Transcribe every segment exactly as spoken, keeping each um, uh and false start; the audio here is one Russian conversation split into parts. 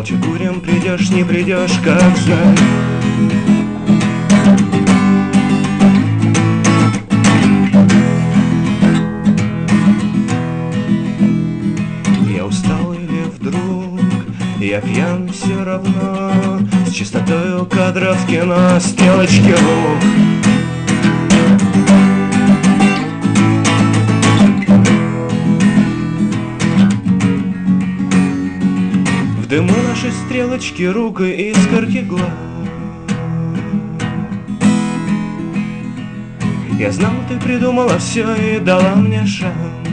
Молча курим, придешь, не придешь, как знать. Я устал или вдруг я пьян все равно, с чистотою кадров в кино, стрелочки рук. В дыму наши стрелочки рук и искорки глаз. Я знал, ты придумала все и дала мне шанс.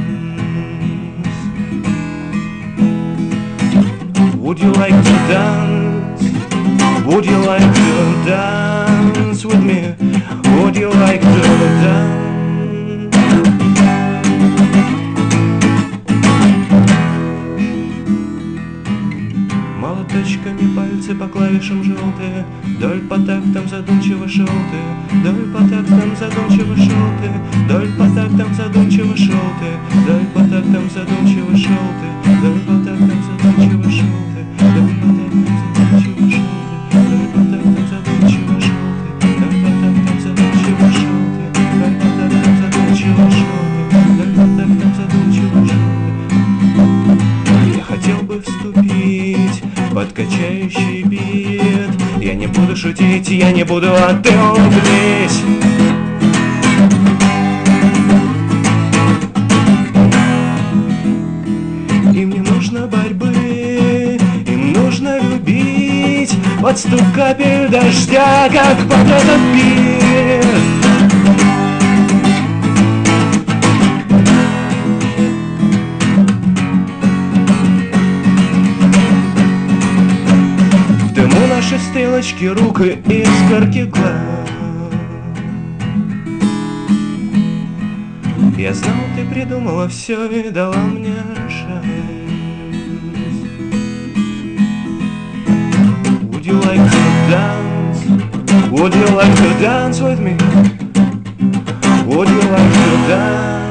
Would you like to dance? Would you like to dance with me? Would you like to dance? Молоточками пальцы по клавишам желтые, вдоль по тактам задумчиво шел ты, вдоль по тактам задумчиво шел ты, вдоль по тактам задумчиво шел ты, вдоль по тактам задумчиво шел ты, вдоль по тактам задумчиво шел ты, вдоль по тактам задумчиво шел ты, вдоль по тактам задумчиво шел ты, вдоль по тактам задумчиво шел ты, вдоль по тактам задумчиво шел ты, вдоль по тактам задумчиво шел ты. Я хотел бы вступить под качающий бит. Я не буду шутить, я не буду, а ты улыбнись. Им не нужно борьбы, им нужно любить. Под стук капель дождя, как под этот бит. Наши стрелочки рук и искорки глаз. Я знал, ты придумала все и дала мне шанс. Would you like to dance? Would you like to dance with me? Would you like to dance?